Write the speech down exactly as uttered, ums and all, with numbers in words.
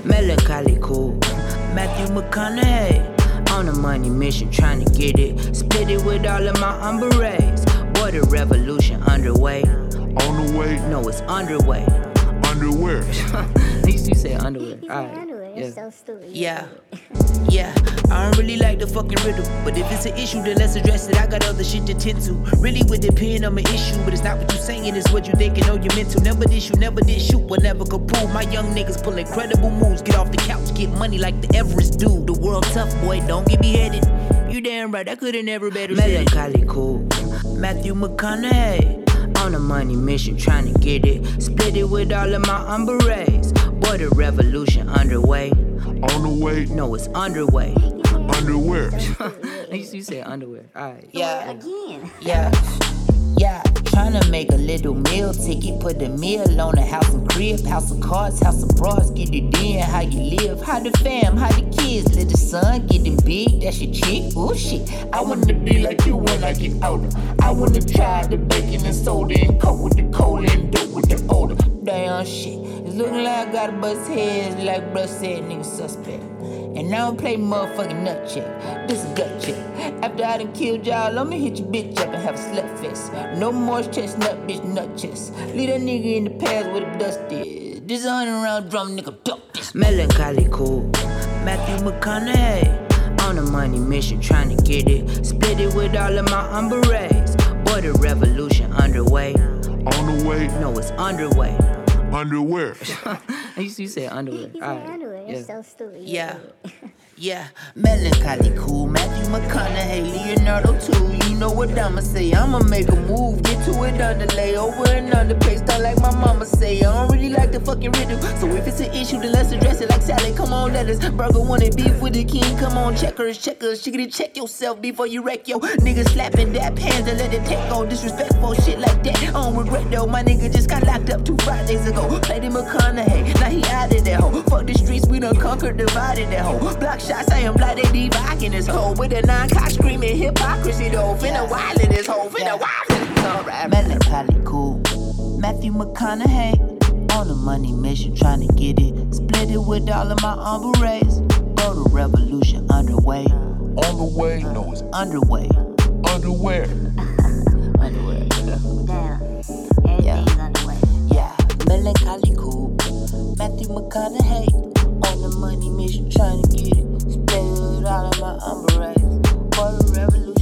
Melancholy cool, Matthew McConaughey. On a money mission, trying to get it. Split it with all of my umbrellas. Boy, the revolution underway. On the way? No, it's underway. Underwear. At least you say underwear. He All said right. underwear. Yeah. That's so stupid. Yeah. Yeah, I don't really like the fucking riddle. But if it's an issue, then let's address it. I got other shit to tend to. Really would depend on my issue. But it's not what you saying, it's what you thinking or you meant to. Never did shoot, never did shoot, but never could prove. My young niggas pull incredible moves. Get off the couch, get money like the Everest dude. The world tough, boy, don't get beheaded. You damn right, I could've never better said it. Melancholy cool, Matthew McConaughey. On a money mission, trying to get it. Split it with all of my umbrellas. Boy, the revolution underway. On the way? No, it's underway. Underwear. You say underwear. Alright. Yeah. Again. Yeah. Yeah. Tryna make a little meal ticket. Put a meal on a house and crib. House of cards, house of bras. Get it in. How you live. How the fam. How the kids. Little son. Getting big. That's your chick. Ooh shit. I wanna be like you when I get older. I wanna try the bacon and soda. And coke with the cola and dope with the odor. Damn shit. It's looking like I got a bust heads. Like bruh said, nigga suspect. And I don't play motherfucking nut check. This is gut check. After I done killed y'all, I'ma hit your bitch up and have a slut fest. No more chestnut, bitch, nut chest. Leave that nigga in the past where the dust is. This a hundred round drum, nigga, duck this. Melancholy cool, Matthew McConaughey. On a money mission, trying to get it. Split it with all of my umbrellas. Boy, the revolution underway. On the way? No, it's underway. Underwear. You say underwear. He said All right. underwear. That's Yeah. so stupid. Yeah. Yeah, melancholy cool, Matthew McConaughey, Leonardo too. You know what I'ma say? I'ma make a move, get to it underlay, over and under pace, start like my mama say. I don't really like the fucking riddle, so if it's an issue, then let's address it like Sally. Come on, let us. Burger wanted beef with the king. Come on, checkers, checkers. Chickity, check yourself before you wreck yo. Niggas slapping dap hands and let it take on disrespectful shit like that. I don't regret though, my nigga just got locked up two Fridays ago. Played in McConaughey, now he out of that hoe. Fuck the streets, we done conquered, divided that hoe. Block shots, I am like they dividing this hoe. With a nine-cock screaming hypocrisy though. Finna wild in this hoe, finna wild in this hoe. Right. Melancholy cool, Matthew McConaughey. On a money mission, trying to get it. Split it with all of my umbrellas. Go the revolution underway. On the way? No, it's Underway. underwear. Underwear. Damn. Yeah. Everything's underway. Yeah, melancholy cool, Matthew McConaughey. On the money mission, trying to get it. Split it with all of my umbrellas. For the revolution.